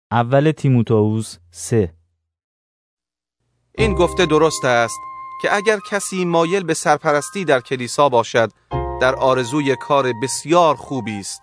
اول تیموتائوس 3. این گفته درست است که اگر کسی مایل به سرپرستی در کلیسا باشد، در آرزوی کار بسیار خوبی است.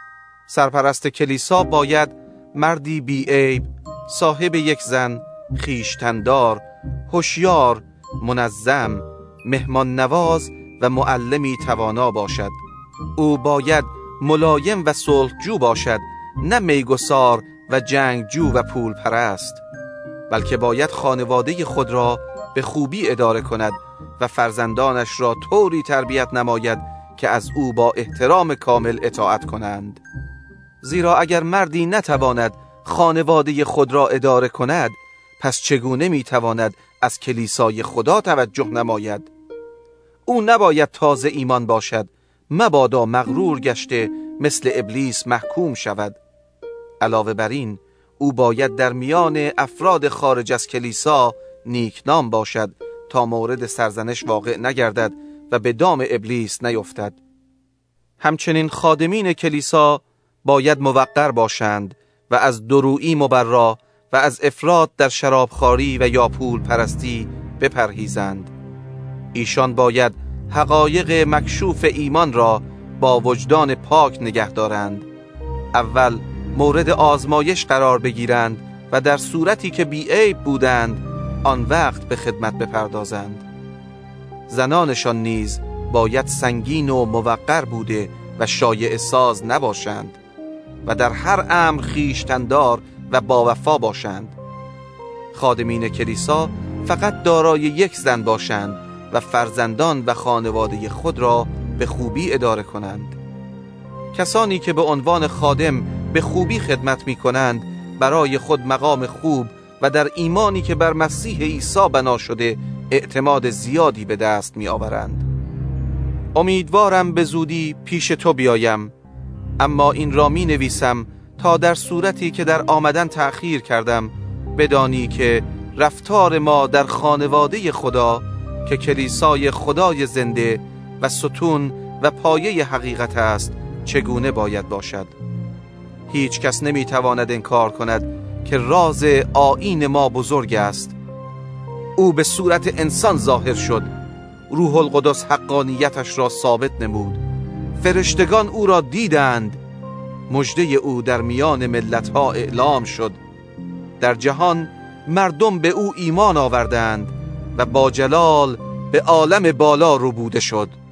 سرپرست کلیسا باید مردی بی‌عیب، صاحب یک زن، خویشتن‌دار، هوشیار، منظم، مهمان نواز و معلمی توانا باشد. او باید ملایم و صلحجو باشد، نه میگسار و جنگجو و پول پرست، بلکه باید خانواده خود را به خوبی اداره کند و فرزندانش را طوری تربیت نماید که از او با احترام کامل اطاعت کنند. زیرا اگر مردی نتواند خانواده خود را اداره کند، پس چگونه میتواند از کلیسای خدا توجه نماید؟ او نباید تازه ایمان باشد، مبادا مغرور گشته مثل ابلیس محکوم شود. علاوه بر این، او باید در میان افراد خارج از کلیسا نیکنام باشد تا مورد سرزنش واقع نگردد و به دام ابلیس نیفتد. همچنین خادمین کلیسا باید موقر باشند و از درویی مبرا و از افراط در شرابخواری و یا پول پرستی بپرهیزند. ایشان باید حقایق مکشوف ایمان را با وجدان پاک نگه دارند. اول مورد آزمایش قرار بگیرند و در صورتی که بی‌عیب بودند آن وقت به خدمت بپردازند. زنانشان نیز باید سنگین و موقر بوده و شایعه ساز نباشند و در هر امر خویشتن‌دار و باوفا باشند. خادمین کلیسا فقط دارای یک زن باشند و فرزندان و خانواده خود را به خوبی اداره کنند. کسانی که به عنوان خادم به خوبی خدمت می کنند برای خود مقام خوب و در ایمانی که بر مسیح عیسی بنا شده اعتماد زیادی به دست می آورند. امیدوارم به زودی پیش تو بیایم، اما این را می نویسم تا در صورتی که در آمدن تأخیر کردم بدانی که رفتار ما در خانواده خدا که کلیسای خدای زنده و ستون و پایه حقیقت است چگونه باید باشد. هیچ کس نمی تواند انکار کند که راز آیین ما بزرگ است. او به صورت انسان ظاهر شد، روح القدس حقانیتش را ثابت نمود، فرشتگان او را دیدند، مژده او در میان ملت‌ها اعلام شد، در جهان مردم به او ایمان آوردند و با جلال به عالم بالا ربوده شد.